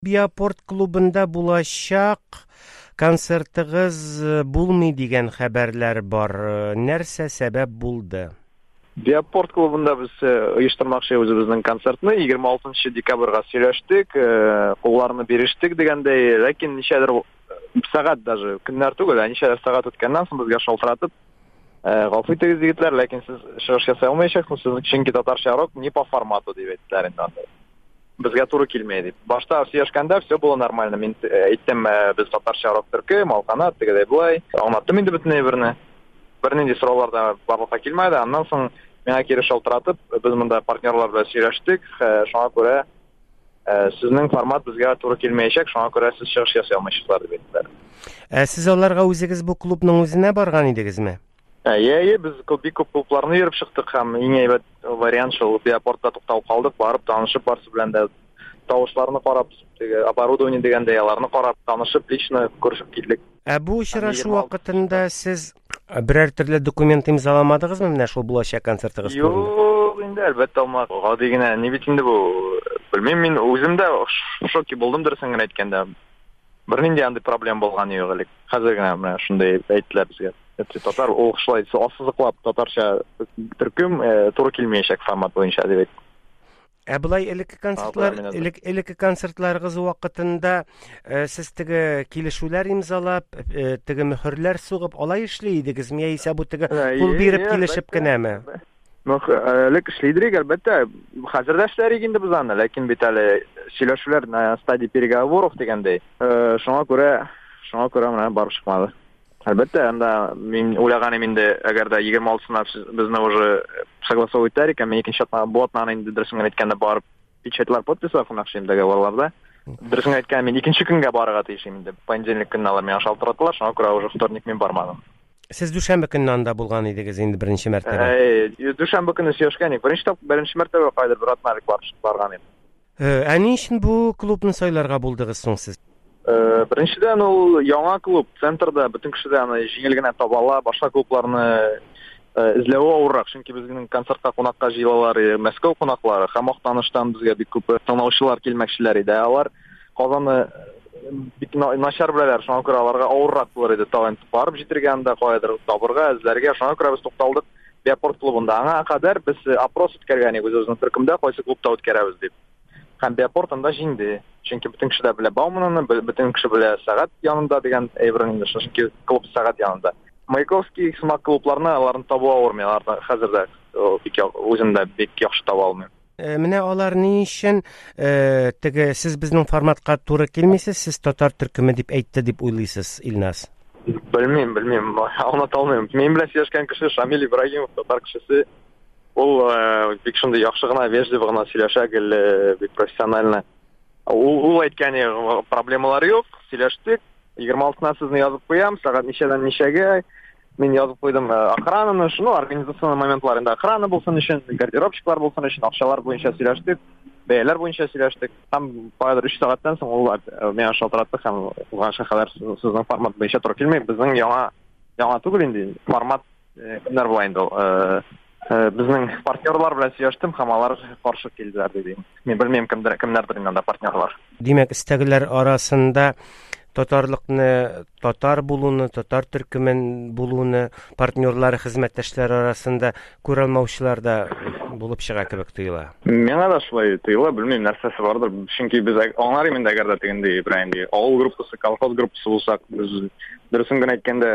Биапорт клубында булачак концертыгыз булмый дигән хәбәрләр бар. Нәрсә сәбәп булды? Биапорт клубында без оештырмакчы үзебезнең концертны 26 декабрьгә сөйләштек, кулларны бирештек дигәндәй, ләкин ничәдер сәгать даже көннәр түгел, ничәдер сәгать үткәннән соң безгә шалтыратып, гафу итегез егетләр, ләкин сез чыгыш ясый алмаячаксыз, сезнең чөнки татарча рок не по формату дип әйттеләр инде. Безгә туры килмәй дип. Башта сөйләшкәндә все было нормально. Мин әйттем, без татарча рок төрке, малканат, тегедәй булай. Аңлаттым инде бөтенләй берне. Бернинди сорауларда барлыкка килмәде. Аннан соң миңа кире шалтыратып, без монда партнерлар белән сөйләштек. Шуңа күрә сезнең формат безгә туры килмәячәк. Шуңа күрә сез чыгыш ясый алмаячаклар дип әйттеләр. Сез аларга үзегез бу клубның үзенә барган идегезме? Без бик күп клубларны йөреп чыктык һәм иң әйбәт вариант шул Биапортта тукталып калдык, барып танышып, барсы белән дә тавышларны карап, оборудование дигәндәй аларны карап, танышып, лично күрешеп килдек. Бу очрашу вакытында сез берәр төрле документ имзаламадыгызмы менә шул булачак концертыгыз турында? Юк, инде әлбәттә алмадык. Гади генә, ни бит инде бу? Белмим, мин үзем дә шоки булдым дөресен генә әйткәндә. Бернинди андый проблема булган юк әле. Хәзер генә менә шундай әйттеләр безгә. Татар ошлай ассызыклап татарча төркем туры килмәячәк формат буенча дип әйтте. Булай элекке концертларыгыз вакытында сез теге килешүләр имзалап, теге мөхөрләр сугып алай эшли идегезме, яисә бу теге кул биреп килешеп кенәме? Элек эшлидек, әлбәттә. Хәзер дә эшләрик инде без аны, ләкин бит әле сөйләшүләр на стадии переговоров дигәндәй. Шуңа күрә менә барып чыкмады. Әлбәттә, анда мин уйлаганым инде, әгәр дә 26-сына безне уже согласовывать итәр икән, мин икенче атнаны инде дөресен әйткәндә барып печатлар подписав нахшым договорларда. Дөресен әйткәндә мин икенче көнгә барырга тиешем инде. Понедельник көнне алар миңа шалтыраталар, шуңа күрә уже вторник мин бармадым. Сез дүшәмбе көнне анда булган идегез инде беренче мәртәбә. Дүшәмбе көнне сөйләшкән идек. Беренче мәртәбә кайдыр бер атналык барган идем. Ни өчен бу клубны сайларга булдыгыз соң сез? Беренчедән ул яңа клуб, центрда бөтен кеше дә аны җиңел генә табала, башка клубларны эзләүе авыррак, чөнки безнең концертка кунакка җыелалар, Мәскәү кунаклары, һәм Актаныштан безгә бик күп тыңлаучылар килмәкчеләр иде. Алар Казанны бик начар беләләр, шуңа күрә аларга авыррак булыр иде талант барып җитергә анда кайдыр табырга, эзләргә, шуңа күрә без тукталдык Биапорт клубында. Аңа кадәр без опрос үткәргән идек үзебезнең төркемдә, кайсы клубта үткәрәбез дип. Һәм Биапорт анда җиңде. Чөнки бөтен кеше дә белә Бауманны, бөтен кеше белә сәгать янында дигән әйберне инде, чөнки клуб сәгать янында. Маяковский сымак клубларны аларны табу авырмый, аларны хәзердә бик үзендә бик яхшы таба алмый. Менә алар ни өчен теге сез безнең форматка туры килмисез, сез татар төркеме дип әйтте дип уйлыйсыз, Илназ? Белмим, аңлата алмыйм. Мин белән сөйләшкән кеше Шамил Ибраһимов, татар кешесе. Ул бик шундый яхшы гына, вежливо гына сөйләшә, бик профессионально. Ул әйткәне проблемалар юк, сөйләштек. 26-на сезне язып куям, сәгать ничәдән ничәгә. Мин язып куйдым охрананы, шуны организацион моментларында охрана булсын өчен, гардеробчиклар булсын өчен, акчалар буенча сөйләштек, бәяләр буенча сөйләштек. Һәм кайдыр 3 сәгатьтән соң ул миңа шалтыратты һәм ул хәбәр сезнең формат буенча туры килмәй. Безнең яңа түгел инде. Формат кемнәр була инде. Безнең партнерлар белән сөйләштем һәм алар каршы килделәр дип. Мин белмим кемнәрдер инде партнерлар. Димәк, истәгеләр арасында татарлыкны, татар булуны, татар төркемен булуны, партнерлары, хезмәттәшләр арасында күрелмәүчеләр дә булып чыга кебек тоела. Миңа да шулай тоела, белмим нәрсәсе бардыр. Чөнки без аңлар инде әгәр дә тегендә Ибраһим, авыл группасы, колхоз группасы булсак, без дөресен генә әйткәндә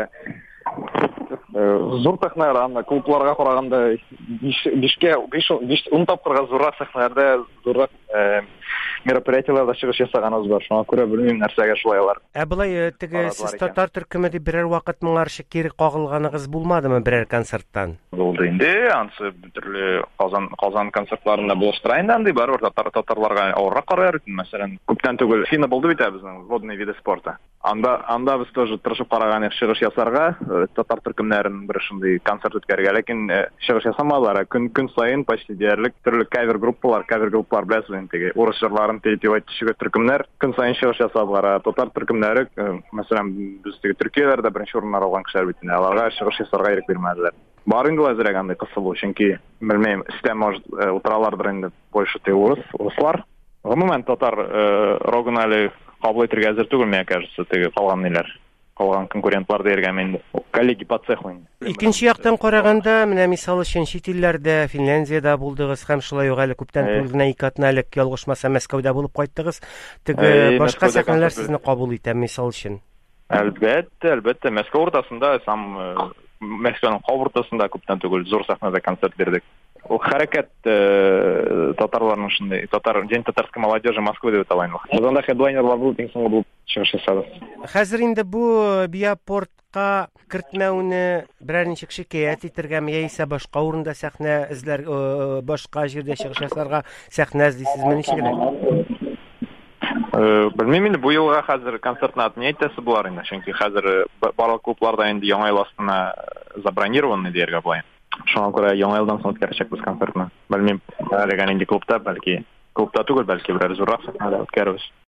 зур сәхнәләрдә, клубларга караганда 5-10 тапкырга зуррак сәхнәләрдә, зуррак мероприятиеларда чыгыш ясаганыбыз бар. Шуңа күрә белмим нәрсәгә шулай алар. Булай теге сез татар төркеме дип берәр вакыт моңарчы кире кагылганыгыз булмадымы берәр концерттан? Булды инде, ансы төрле Казан концертларында булыштыра инде андый бар, татарларга авыррак карар икән. Мәсәлән, күптән түгел финна булды бит безнең водный виды спорта. Анда без тоже тырышып караган идек чыгыш ясарга, татар төркемнәрен бер шундый концерт үткәргә, ләкин чыгыш ясамалар. Көн сайын почти диярлек төрле кавер группалар белән теге урыс җырларын тәйтивәт төшүгә төркемнәр көн сайын чыгыш ясап бара. Татар төркемнәре, мәсәлән, без теге Төркияләрдә беренче урыннар алган кешеләр бит, аларга чыгыш ясарга ирек бирмәделәр. Бар инде әзрәк андай кысылу, чөнки белмәйм, истә может утыралардыр инде больше урыслар. Гомумән татар рогын әле кабул итәргә әзер түгел, мне кажется, теге калган ниләр. Калган конкурентлар дияргә мин коллеги по цеху. Икенче яктан караганда, менә мисал өчен чит илләрдә, Финляндиядә булдыгыз һәм шулай ук әле күптән түгел генә 2 атналык ялгышмаса Мәскәүдә булып кайттыгыз. Теге башка сәхнәләр сезне кабул итә, мисал өчен. Әлбәттә, Мәскәү уртасында, сам Мәскәүнең кабыртасында күптән түгел зур сәхнәдә концерт бирдек. Ул хәрәкәт татарларның шундый, День татарской молодежи Москвы дип аталган. Озанда хедлайнерлар булып, иң соңгы булып чыгыш ясадык. Хәзер инде бу биопортка кертмәүне берәр ничек шикаят итәргәме, яисә башка урында сәхнә эзләр, башка җирдә чыгыш ясарга сәхнә эзлисезме, ничек? Белмим инде, бу елга хәзер концертны атмый әйтәсе булар инде, чөнки хәзер барлык клубларда инде яңа ел астына забронированы дияргә була. Шуңа күрә яңа елдан соң үткәрәчәкбез концертны. Белмим, әлегә инде клубта, бәлки клубта түгел, бәлки берәр зуррак сәхнәдә үткәрәбез.